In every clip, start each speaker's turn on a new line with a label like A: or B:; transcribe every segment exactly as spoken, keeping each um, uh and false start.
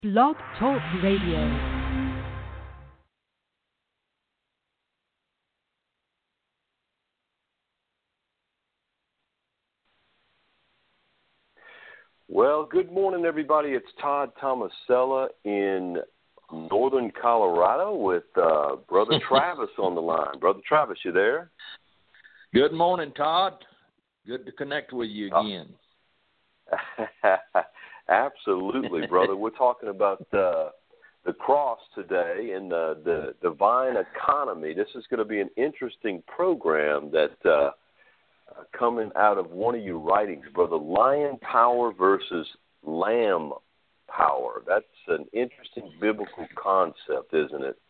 A: Blog Talk Radio.
B: Well, good morning, everybody. It's Todd Tomasella in northern Colorado with uh, Brother Travis on the line. Brother Travis, you there?
C: Good morning, Todd. Good to connect with you again.
B: Oh. Absolutely, brother. We're talking about uh, the cross today and uh, the divine economy. This is going to be an interesting program that uh, uh, coming out of one of your writings, brother. Lion power versus lamb power. That's an interesting biblical concept, isn't it?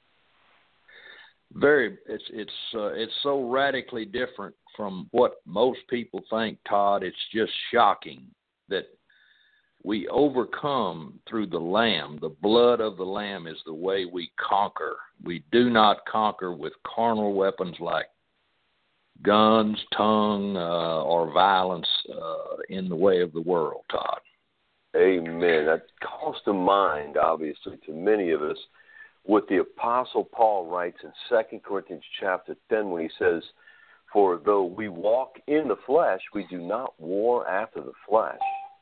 C: Very. It's it's uh, it's so radically different from what most people think, Todd. It's just shocking that we overcome through the Lamb. The blood of the Lamb is the way we conquer. We do not conquer with carnal weapons like guns, tongue, uh, or violence uh, in the way of the world, Todd.
B: Amen. That calls to mind, obviously, to many of us, what the Apostle Paul writes in Second Corinthians chapter ten when he says, "For though we walk in the flesh, we do not war after the flesh.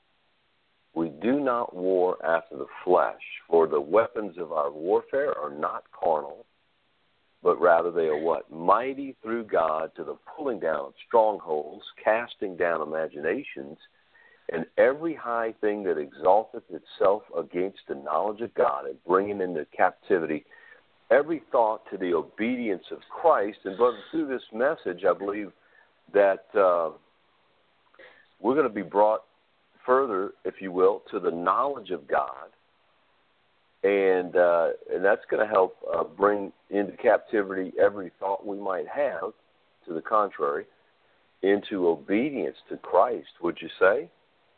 B: We do not war after the flesh, for the weapons of our warfare are not carnal, but rather they are what? Mighty through God to the pulling down of strongholds, casting down imaginations, and every high thing that exalteth itself against the knowledge of God, and bringing into captivity every thought to the obedience of Christ." And brother, through this message, I believe that uh, we're going to be brought further, if you will, to the knowledge of God, and uh, and that's going to help uh, bring into captivity every thought we might have, to the contrary, into obedience to Christ, would you say?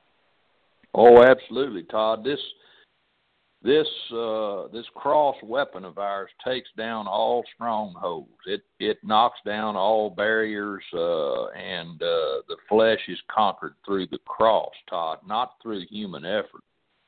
C: Oh, absolutely, Todd. This this uh, this cross weapon of ours takes down all strongholds. It it knocks down all barriers, uh, and uh, the flesh is conquered through the cross, Todd, not through human effort.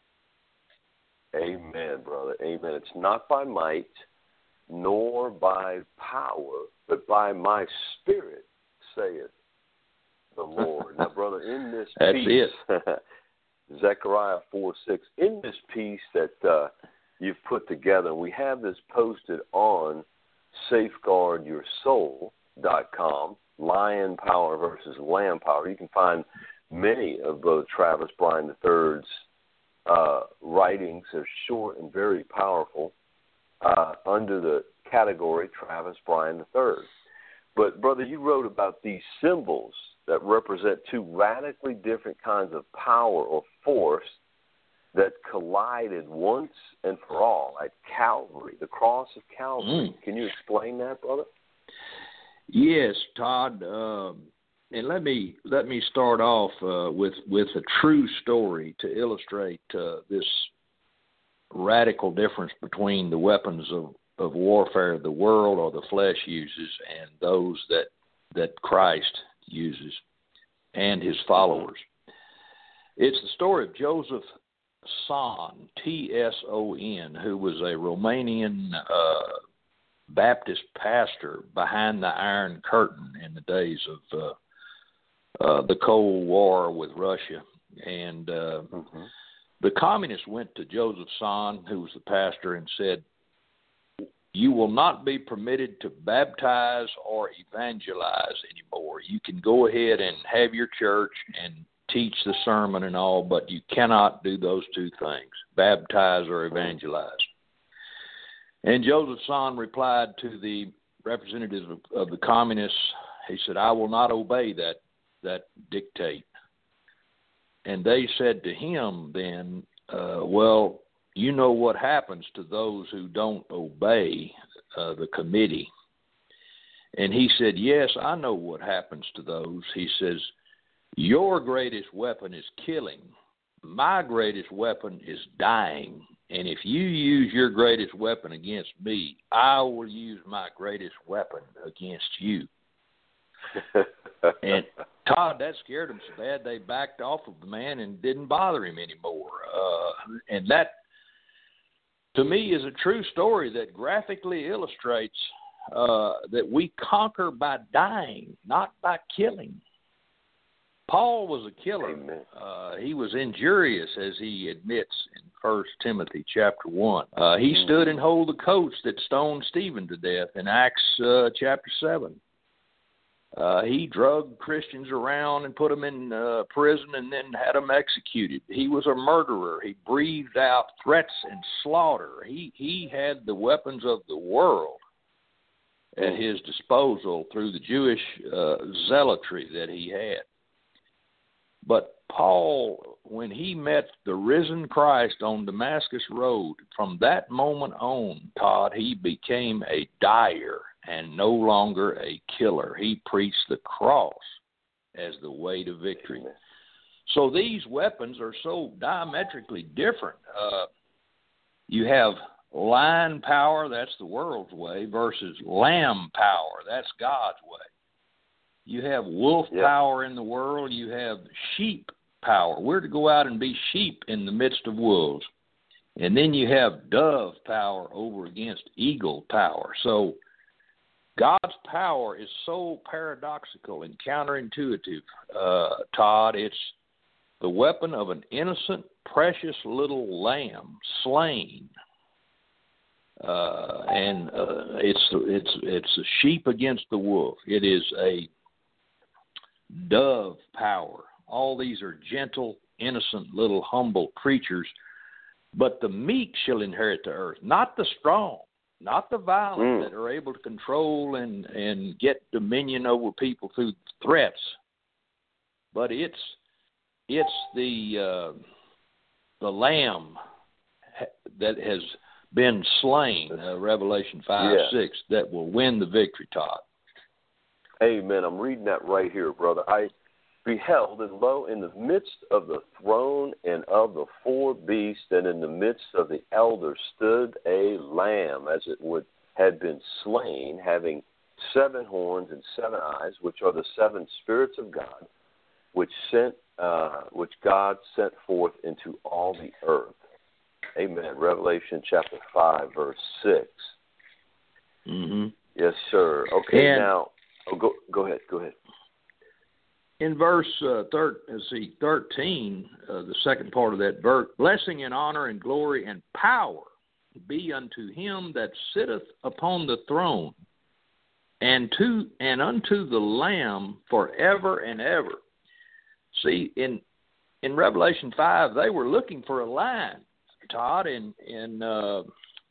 B: Amen, brother. Amen. It's not by might nor by power, but by my Spirit, saith the Lord. Now, brother, in this
C: That's
B: piece,
C: it.
B: Zechariah four six, in this piece that uh, you've put together, we have this posted on safeguard your soul dot com, lion power versus lamb power. You can find many of both Travis Bryan the third's uh, writings. They're short and very powerful uh, under the category Travis Bryan the third. But, brother, you wrote about these symbols that represent two radically different kinds of power or force that collided once and for all at Calvary, the cross of Calvary. Mm. Can you explain that, brother?
C: Yes, Todd. Um, and let me let me start off uh, with with a true story to illustrate uh, this radical difference between the weapons of, of warfare the world or the flesh uses and those that that Christ uses and his followers. It's the story of Joseph Tson, T S O N, who was a Romanian uh, Baptist pastor behind the Iron Curtain in the days of uh, uh, the Cold War with Russia. And uh, mm-hmm. the communists went to Joseph Tson, who was the pastor, and said, "You will not be permitted to baptize or evangelize anymore. You can go ahead and have your church and teach the sermon and all, but you cannot do those two things, baptize or evangelize." And Joseph Tson replied to the representatives of, of the communists. He said, "I will not obey that, that dictate." And they said to him then, uh, well, you know what happens to those who don't obey uh, the committee. And he said, yes, I know what happens to those. He says, your greatest weapon is killing. My greatest weapon is dying. And if you use your greatest weapon against me, I will use my greatest weapon against you. And Todd, that scared them so bad they backed off of the man and didn't bother him anymore. Uh, and that to me, is a true story that graphically illustrates uh, that we conquer by dying, not by killing. Paul was a killer. Uh, he was injurious, as he admits in First Timothy chapter one. Uh, he mm-hmm. stood and hold the coats that stoned Stephen to death in Acts uh, chapter seven. Uh, he drugged Christians around and put them in uh, prison and then had them executed. He was a murderer. He breathed out threats and slaughter. He he had the weapons of the world at his disposal through the Jewish uh, zealotry that he had. But Paul, when he met the risen Christ on Damascus Road, from that moment on, Todd, he became a dyer and no longer a killer. He preached the cross as the way to victory. So these weapons are so diametrically different. Uh, you have lion power, that's the world's way, versus lamb power, that's God's way. You have wolf yep. power in the world. You have sheep power. We're to go out and be sheep in the midst of wolves. And then you have dove power over against eagle power. So God's power is so paradoxical and counterintuitive, uh, Todd. It's the weapon of an innocent, precious little lamb slain. Uh, and uh, it's it's it's a sheep against the wolf. It is a dove power. All these are gentle, innocent, little humble creatures, but the meek shall inherit the earth, not the strong, not the violent mm. that are able to control and, and get dominion over people through threats, but it's it's the uh, the lamb that has been slain, uh, Revelation five yeah. six, that will win the victory, Todd.
B: Amen. I'm reading that right here, brother. I beheld, and lo, in the midst of the throne and of the four beasts, and in the midst of the elders, stood a lamb, as it would had been slain, having seven horns and seven eyes, which are the seven spirits of God, which sent, uh, which God sent forth into all the earth. Amen. Revelation chapter five, verse six.
C: Mm-hmm.
B: Yes, sir. Okay,
C: and
B: now. Oh, go go ahead. Go ahead.
C: In verse uh, thir- let's see, thirteen, uh, the second part of that verse, blessing and honor and glory and power be unto him that sitteth upon the throne, and to and unto the Lamb forever and ever. See, in in Revelation five, they were looking for a lion, Todd. In in uh,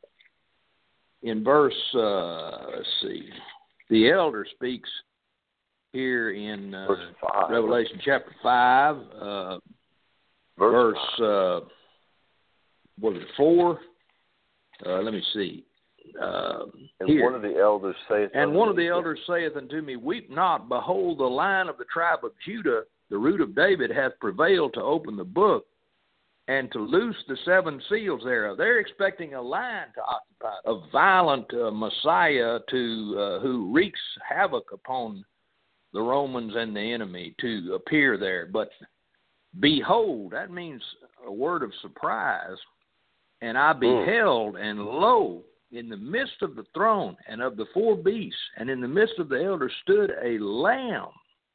C: in verse, uh, let's see. The elder speaks here in uh, Revelation chapter five, uh, verse, verse uh, what is it, four? Uh, let me see. Uh,
B: and
C: here.
B: one of the elders saith,
C: and one of the elders saith unto me, Weep not, behold, the Lion of the tribe of Judah, the root of David, hath prevailed to open the book and to loose the seven seals thereof. They're expecting a lion to occupy, a violent uh, Messiah to uh, who wreaks havoc upon the Romans and the enemy to appear there. But behold, that means a word of surprise. And I beheld, and lo, in the midst of the throne and of the four beasts, and in the midst of the elders stood a lamb,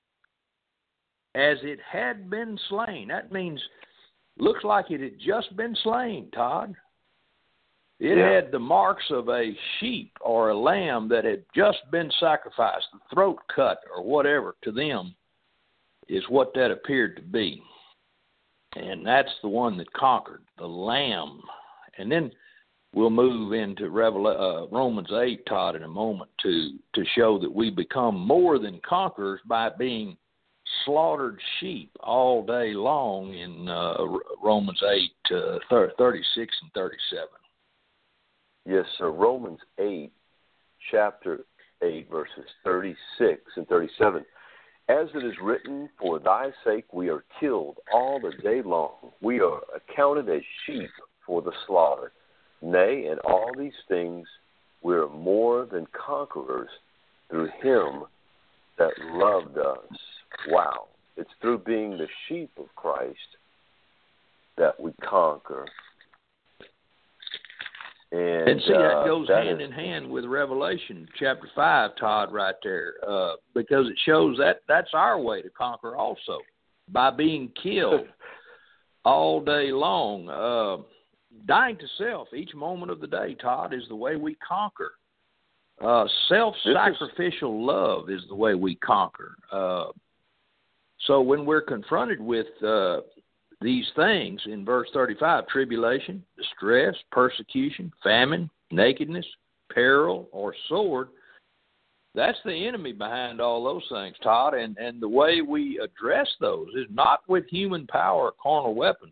C: as it had been slain. That means looks like it had just been slain, Todd. It yeah. had the marks of a sheep or a lamb that had just been sacrificed, the throat cut or whatever to them is what that appeared to be. And that's the one that conquered, the lamb. And then we'll move into Revel- uh, Romans eight, Todd, in a moment to, to show that we become more than conquerors by being slaughtered sheep all day long in uh, Romans eight, uh, thirty-six and thirty-seven.
B: Yes, sir. Romans eight, chapter eight, verses thirty-six and thirty-seven. As it is written, for thy sake we are killed all the day long. We are accounted as sheep for the slaughter. Nay, in all these things we are more than conquerors through him that loved us. Wow. It's through being the sheep of Christ that we conquer. And,
C: and see,
B: uh,
C: that goes
B: that
C: hand
B: is,
C: in hand with Revelation chapter five, Todd, right there, uh, because it shows that that's our way to conquer also, by being killed all day long. Uh, dying to self each moment of the day, Todd, is the way we conquer. Uh, self-sacrificial love is the way we conquer. Uh, so when we're confronted with uh, these things in verse thirty-five, tribulation, distress, persecution, famine, nakedness, peril, or sword, that's the enemy behind all those things, Todd. And, and the way we address those is not with human power or carnal weapons.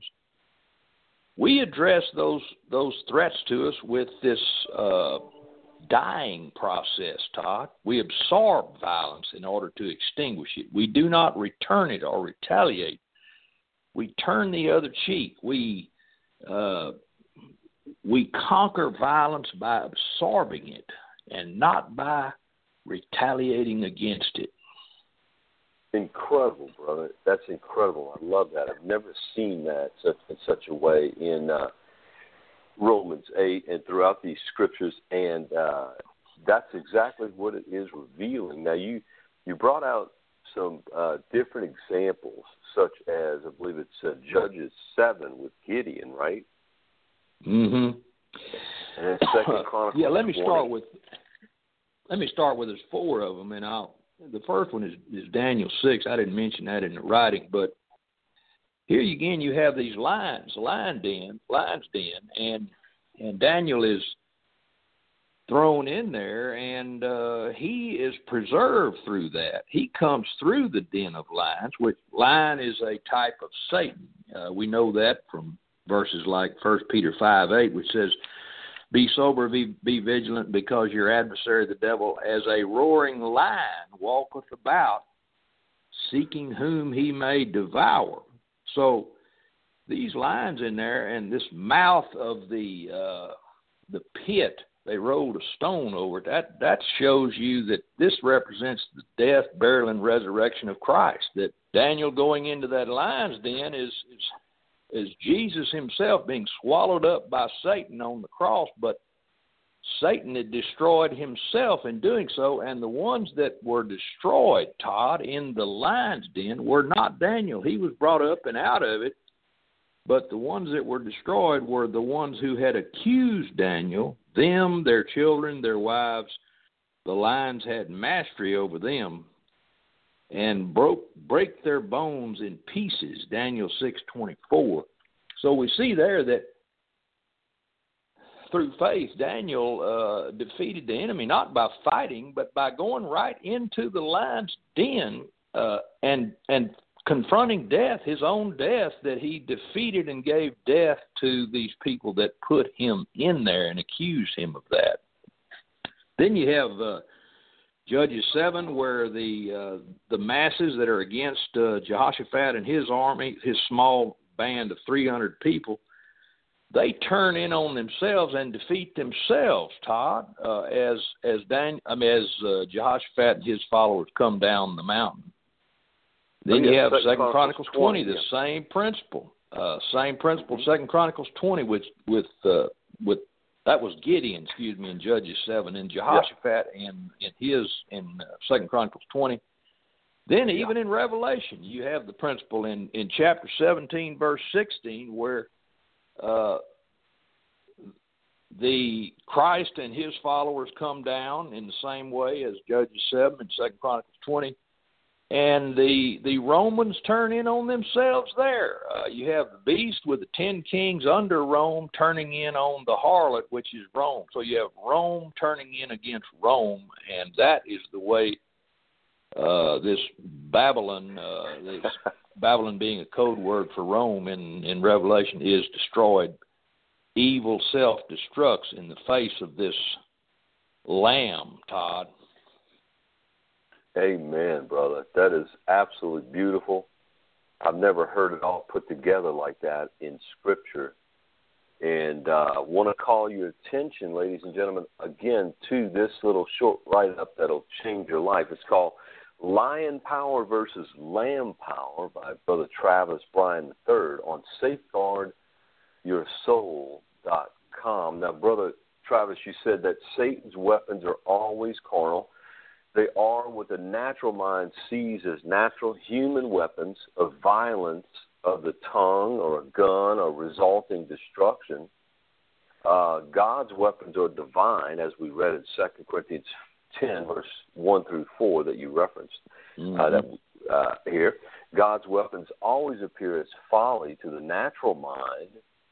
C: We address those those threats to us with this uh, dying process, Todd. We absorb violence in order to extinguish it. We do not return it or retaliate. We turn the other cheek. We uh, we conquer violence by absorbing it and not by retaliating against it.
B: Incredible, brother. That's incredible. I love that. I've never seen that such, in such a way in uh, Romans eight and throughout these scriptures, and uh, that's exactly what it is revealing. Now, you, you brought out some uh, different examples, such as, I believe it's uh, Judges seven with Gideon, right?
C: Mm-hmm.
B: And then Second Chronicles
C: yeah, let me
B: twenty.
C: start with let me start with there's four of them, and I'll the first one is, is Daniel six. I didn't mention that in the writing, but here again you have these lions, lion den, lion's den, and and Daniel is thrown in there, and uh, he is preserved through that. He comes through the den of lions, which lion is a type of Satan. Uh, we know that from verses like First Peter five eight, which says, "Be sober, be, be vigilant, because your adversary, the devil, as a roaring lion, walketh about, seeking whom he may devour." So these lions in there, and this mouth of the uh, the pit, they rolled a stone over it. That that shows you that this represents the death, burial, and resurrection of Christ. That Daniel going into that lion's den is is is Jesus himself being swallowed up by Satan on the cross, but Satan had destroyed himself in doing so, and the ones that were destroyed, Todd, in the lion's den were not Daniel. He was brought up and out of it, but the ones that were destroyed were the ones who had accused Daniel, them, their children, their wives. The lions had mastery over them and broke break their bones in pieces, Daniel six twenty-four. So we see there that through faith, Daniel uh, defeated the enemy, not by fighting, but by going right into the lion's den uh, and and confronting death, his own death, that he defeated and gave death to these people that put him in there and accused him of that. Then you have uh, Judges seven, where the uh, the masses that are against uh, Jehoshaphat and his army, his small band of three hundred people, they turn in on themselves and defeat themselves, Todd, uh, as as Dan, I mean, as uh, Jehoshaphat and his followers come down the mountain. Then you have Second Chronicles twenty, the same principle, uh, same principle. Second Chronicles twenty, with with uh, with that was Gideon, excuse me, in Judges seven, and Jehoshaphat yeah. in in his in uh, Second Chronicles twenty. Then yeah. even in Revelation, you have the principle in in chapter seventeen, verse sixteen, where uh, the Christ and his followers come down in the same way as Judges seven and Second Chronicles twenty. And the the Romans turn in on themselves there. Uh, you have the beast with the ten kings under Rome turning in on the harlot, which is Rome. So you have Rome turning in against Rome, and that is the way uh, this Babylon, uh, this Babylon being a code word for Rome in, in Revelation, is destroyed. Evil self-destructs in the face of this Lamb, Todd.
B: Amen, brother. That is absolutely beautiful. I've never heard it all put together like that in Scripture. And I uh, want to call your attention, ladies and gentlemen, again, to this little short write-up that'll change your life. It's called Lion Power versus Lamb Power by Brother Travis Bryan the third on safeguard your soul dot com. Now, Brother Travis, you said that Satan's weapons are always carnal. They are what the natural mind sees as natural human weapons of violence of the tongue or a gun or resulting destruction. Uh, God's weapons are divine, as we read in Second Corinthians ten, verse one through four that you referenced
C: mm-hmm.
B: uh, that, uh, here. God's weapons always appear as folly to the natural mind.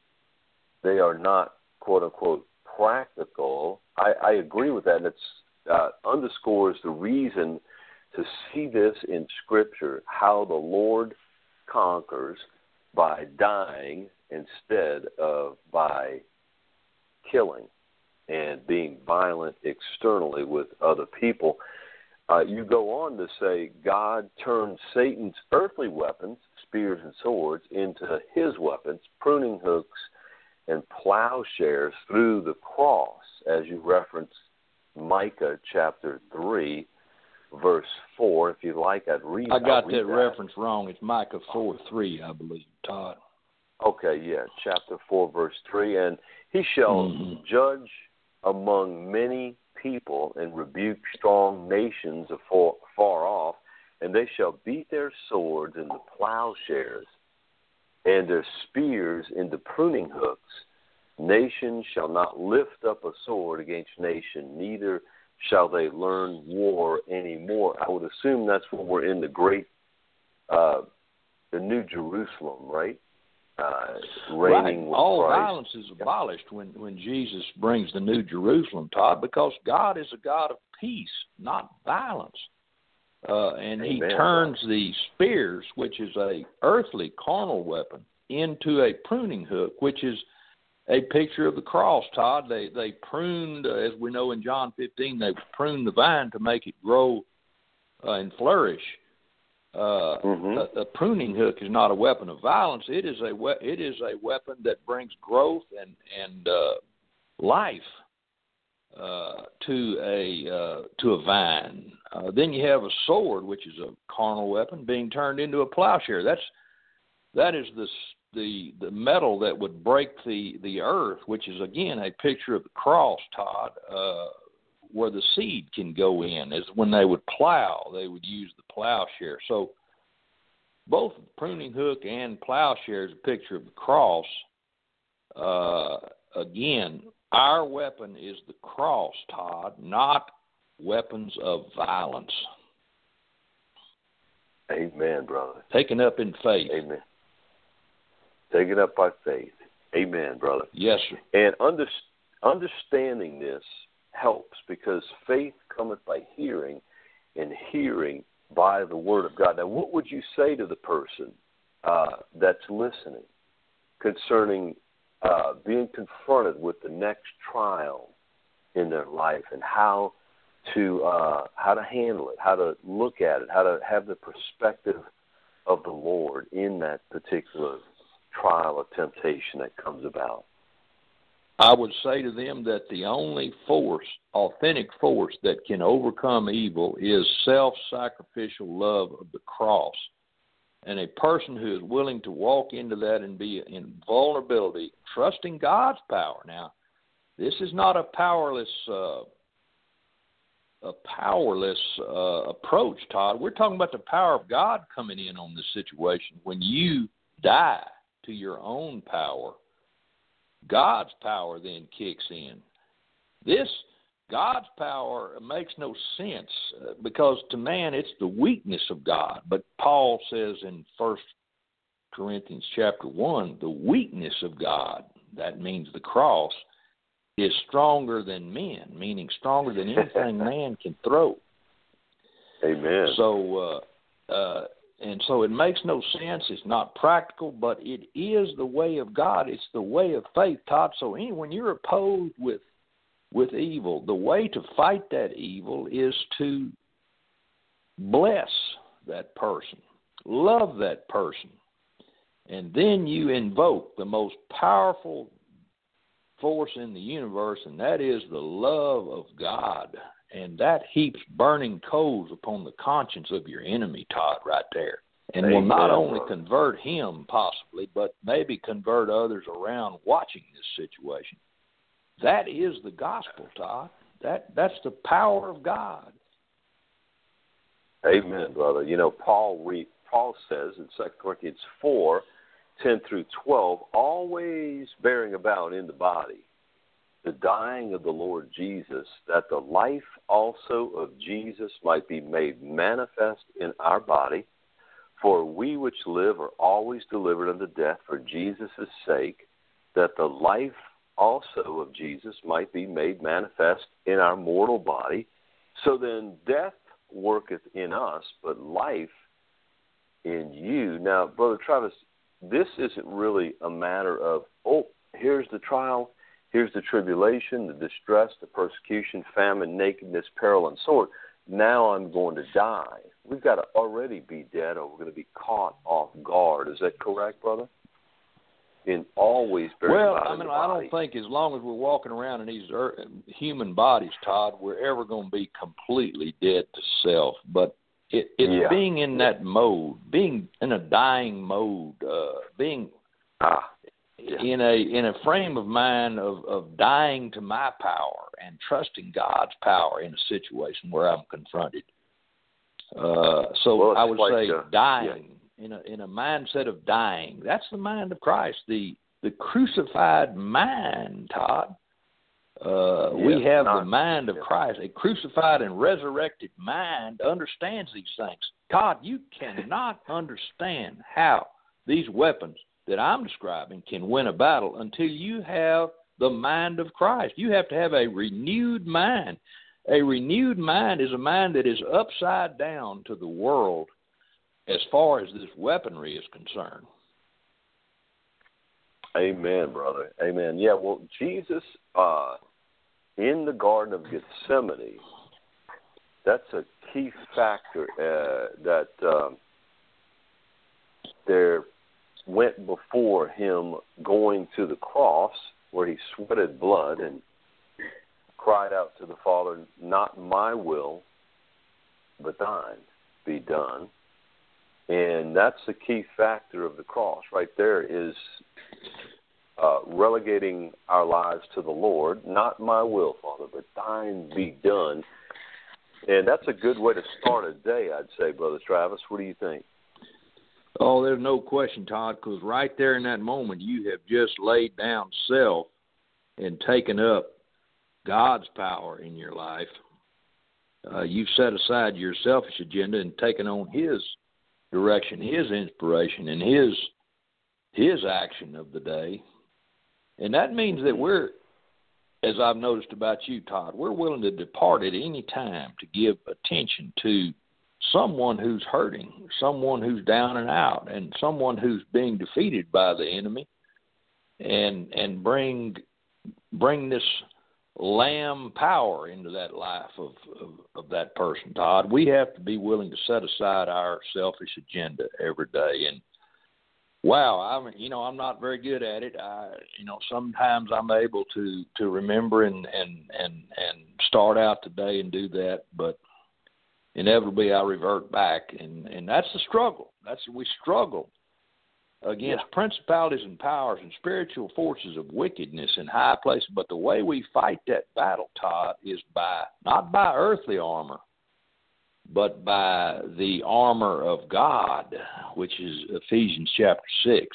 B: They are not, quote-unquote, practical. I, I agree with that, and it uh, underscores the reason to see this in Scripture, how the Lord conquers by dying instead of by killing and being violent externally with other people. Uh, you go on to say God turned Satan's earthly weapons, spears and swords, into his weapons, pruning hooks and plowshares through the cross, as you referenced Micah chapter three, verse four. If you like, I'd read
C: I got
B: read
C: that, that reference wrong. It's Micah four three, I believe, Todd.
B: Okay, yeah, chapter four, verse three. And he shall mm-hmm. judge among many people and rebuke strong nations afar, far off, and they shall beat their swords into plowshares and their spears into pruning hooks. Nation shall not lift up a sword against nation, neither shall they learn war anymore. I would assume that's when we're in the great, uh, the New Jerusalem, right? Uh, reigning
C: right.
B: with
C: All
B: Christ.
C: Violence is abolished when, when Jesus brings the New Jerusalem, Todd, because God is a God of peace, not violence. Uh, and Amen. He turns the spears, which is a earthly carnal weapon, into a pruning hook, which is a picture of the cross, Todd. They they pruned, uh, as we know in John fifteen, they pruned the vine to make it grow uh, and flourish. Uh, mm-hmm. a, a pruning hook is not a weapon of violence. It is a we- it is a weapon that brings growth and and uh, life uh, to a uh, to a vine. Uh, then you have a sword, which is a carnal weapon, being turned into a plowshare. That's that is the the the metal that would break the, the earth, which is again a picture of the cross, Todd, uh, where the seed can go in. Is when they would plow, they would use the plowshare. So both the pruning hook and plowshare is a picture of the cross. Uh, again, our weapon is the cross, Todd, not weapons of violence.
B: Amen, brother.
C: Taken up in faith.
B: Amen. Taken up by faith. Amen, brother.
C: Yes, sir.
B: And under, understanding this helps, because faith cometh by hearing, and hearing by the word of God. Now, what would you say to the person uh, that's listening concerning uh, being confronted with the next trial in their life, and how to uh, how to handle it, how to look at it, how to have the perspective of the Lord in that particular trial or temptation that comes about?
C: I would say to them that the only force, authentic force, that can overcome evil is self-sacrificial love of the cross. And a person who is willing to walk into that and be in vulnerability, trusting God's power. Now, this is not a powerless uh, a powerless uh, approach, Todd. We're talking about the power of God coming in on this situation. When you die to your own power, God's power then kicks in. This, God's power, makes no sense uh, because to man it's the weakness of God. But Paul says in First Corinthians chapter one, the weakness of God, that means the cross, is stronger than men, meaning stronger than anything man can throw.
B: Amen.
C: So, uh, uh, and so it makes no sense. It's not practical, but it is the way of God. It's the way of faith, Todd. So any, when you're opposed with with evil, the way to fight that evil is to bless that person, love that person, and then you invoke the most powerful force in the universe, and that is the love of God. And that heaps burning coals upon the conscience of your enemy, Todd, right there. And Amen. Will not only convert him, possibly, but maybe convert others around watching this situation. that is the gospel, Todd. That that's the power of God.
B: Amen, brother. You know, Paul re, Paul says in Second Corinthians four, ten through twelve, always bearing about in the body the dying of the Lord Jesus, that the life also of Jesus might be made manifest in our body. For we which live are always delivered unto death for Jesus' sake, that the life also of Jesus might be made manifest in our mortal body. So then death worketh in us, but life in you. Now, Brother Travis, this isn't really a matter of, oh, here's the trial, here's the tribulation, the distress, the persecution, famine, nakedness, peril, and sword. Now I'm going to die. We've got to already be dead or we're going to be caught off guard. Is that correct, brother? In always bearing
C: well,
B: about
C: I
B: in
C: mean,
B: the
C: I
B: body.
C: don't think as long as we're walking around in these earth, human bodies, Todd, we're ever going to be completely dead to self. But it, it's
B: Yeah.
C: being in that mode, being in a dying mode, uh, being
B: Ah, yeah.
C: in a in a frame of mind of, of dying to my power and trusting God's power in a situation where I'm confronted. Uh, so
B: Well, it's
C: I would
B: like,
C: say
B: uh,
C: dying. In a in a mindset of dying. That's the mind of Christ, the the crucified mind, Todd. Uh,
B: Yeah,
C: we have
B: not,
C: the mind of
B: yeah.
C: Christ. A crucified and resurrected mind understands these things. Todd, you cannot understand how these weapons that I'm describing can win a battle until you have the mind of Christ. You have to have a renewed mind. A renewed mind is a mind that is upside down to the world as far as this weaponry is concerned.
B: Amen, brother. Amen. Yeah, well, Jesus, uh, in the Garden of Gethsemane, that's a key factor uh, that um, there went before him going to the cross where he sweated blood and cried out to the Father, not my will, but thine be done. And that's the key factor of the cross right there is uh, relegating our lives to the Lord. Not my will, Father, but thine be done. And that's a good way to start a day, I'd say, Brother Travis. What do you think?
C: Oh, there's no question, Todd, because right there in that moment, you have just laid down self and taken up God's power in your life. Uh, you've set aside your selfish agenda and taken on His direction, His inspiration, and His His action of the day. And that means that we're, as I've noticed about you, Todd, we're willing to depart at any time to give attention to someone who's hurting, someone who's down and out, and someone who's being defeated by the enemy, and and bring bring this lamb power into that life of, of, of that person, Todd. We have to be willing to set aside our selfish agenda every day. And wow, I'm you know I'm not very good at it. I you know sometimes I'm able to, to remember and, and and and start out the day and do that, but inevitably I revert back, and, and that's the struggle. That's we struggle against
B: Yeah.
C: principalities and powers and spiritual forces of wickedness in high places. But the way we fight that battle, Todd, is by not by earthly armor, but by the armor of God, which is Ephesians chapter six.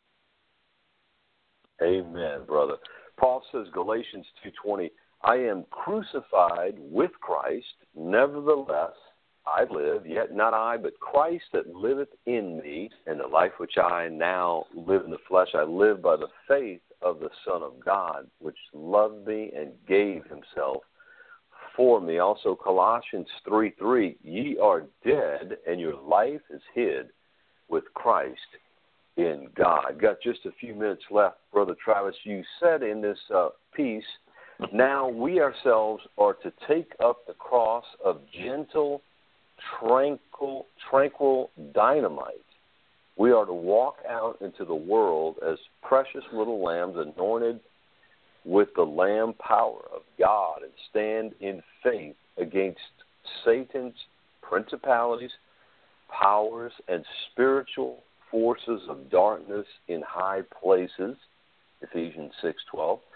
B: Amen, brother. Paul says, Galatians two twenty, I am crucified with Christ, nevertheless I live, yet not I, but Christ that liveth in me, and the life which I now live in the flesh, I live by the faith of the Son of God, which loved me and gave himself for me. Also Colossians three three, ye are dead, and your life is hid with Christ in God. Got just a few minutes left, Brother Travis. You said in this uh, piece, now we ourselves are to take up the cross of gentle, tranquil, tranquil dynamite. We are to walk out into the world as precious little lambs anointed with the lamb power of God and stand in faith against Satan's principalities, powers, and spiritual forces of darkness in high places, Ephesians six twelve.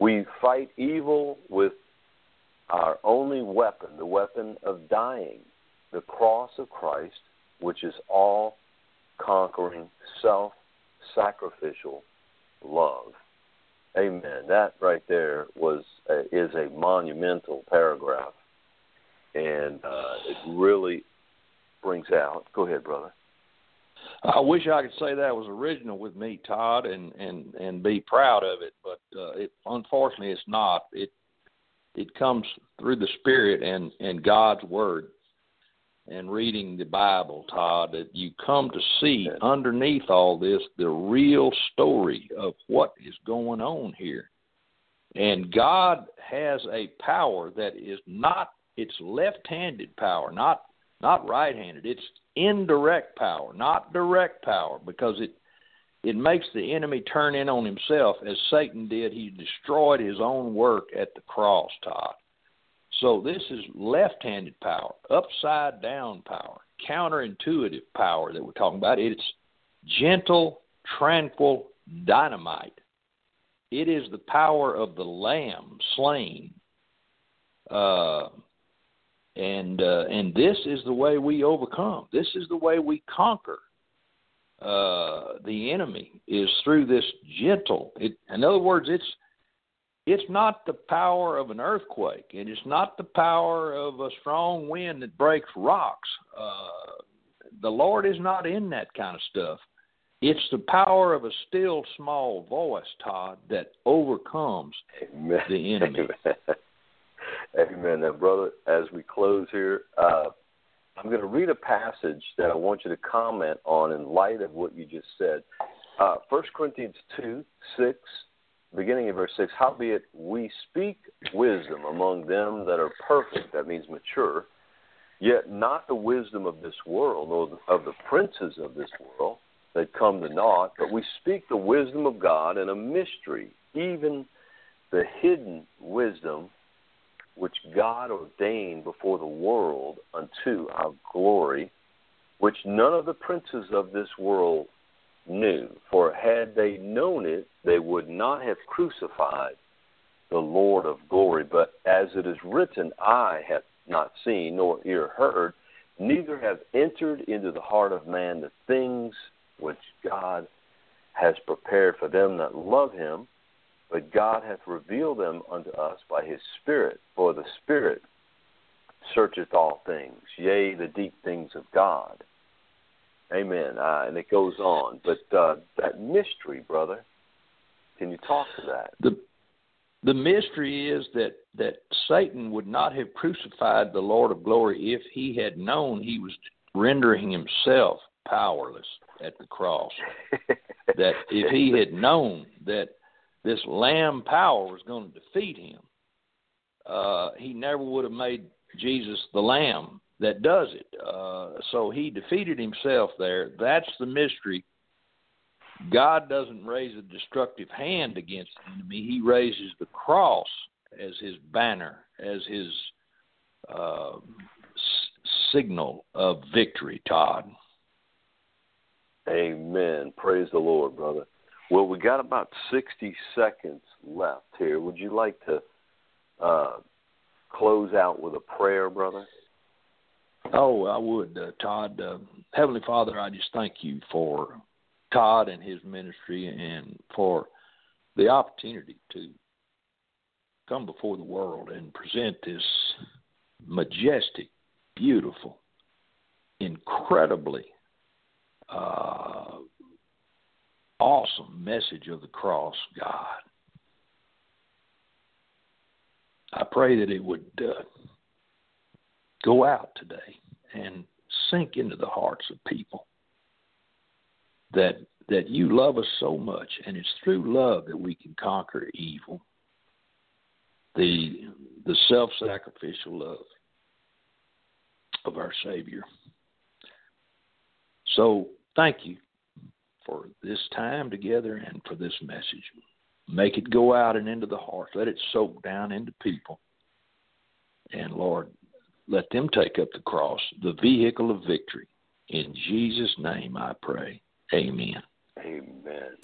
B: We fight evil with our only weapon, the weapon of dying, the cross of Christ, which is all-conquering, self-sacrificial love. Amen. That right there was uh, is a monumental paragraph, and uh, it really brings out. Go ahead, brother.
C: I wish I could say that was original with me, Todd, and, and, and be proud of it, but uh, it, unfortunately it's not. It it comes through the Spirit and, and God's Word and reading the Bible, Todd, that you come to see underneath all this the real story of what is going on here. And God has a power that is not, it's left-handed power, not not right-handed. It's indirect power, not direct power, because it it makes the enemy turn in on himself as Satan did. He destroyed his own work at the cross, Todd. So this is left-handed power, upside-down power, counterintuitive power that we're talking about. It's gentle, tranquil dynamite. It is the power of the Lamb slain. Uh, and uh, and this is the way we overcome. This is the way we conquer uh, the enemy, is through this gentle. It, in other words, it's It's not the power of an earthquake. It is not the power of a strong wind that breaks rocks. Uh, the Lord is not in that kind of stuff. It's the power of a still small voice, Todd, that overcomes
B: Amen.
C: The enemy.
B: Amen. Amen. Now, brother, as we close here, uh, I'm going to read a passage that I want you to comment on in light of what you just said. Uh, First Corinthians two, six. Beginning in verse six, howbeit we speak wisdom among them that are perfect, that means mature, yet not the wisdom of this world, or of the princes of this world that come to naught, but we speak the wisdom of God in a mystery, even the hidden wisdom which God ordained before the world unto our glory, which none of the princes of this world knew. For had they known it, they would not have crucified the Lord of glory. But as it is written, eye hath not seen, nor ear heard, neither have entered into the heart of man the things which God has prepared for them that love him. But God hath revealed them unto us by his Spirit. For the Spirit searcheth all things, yea, the deep things of God. Amen. Uh, and it goes on. But uh, that mystery, brother, can you talk to that?
C: The the mystery is that, that Satan would not have crucified the Lord of glory if he had known he was rendering himself powerless at the cross. That if he had known that this Lamb power was going to defeat him, uh, he never would have made Jesus the Lamb that does it. Uh, so he defeated himself there. That's the mystery. God doesn't raise a destructive hand against the enemy. He raises the cross as his banner, as his uh, s- signal of victory, Todd.
B: Amen. Praise the Lord, brother. Well, we got about sixty seconds left here. Would you like to uh, close out with a prayer, brother?
C: Oh, I would, uh, Todd. Uh, Heavenly Father, I just thank you for Todd and his ministry and for the opportunity to come before the world and present this majestic, beautiful, incredibly uh, awesome message of the cross, God. I pray that it would uh, go out today and sink into the hearts of people that that you love us so much, and it's through love that we can conquer evil. The the self-sacrificial love of our Savior. So thank you for this time together and for this message. Make it go out and into the heart. Let it soak down into people. And Lord, let them take up the cross, the vehicle of victory. In Jesus' name I pray. Amen.
B: Amen.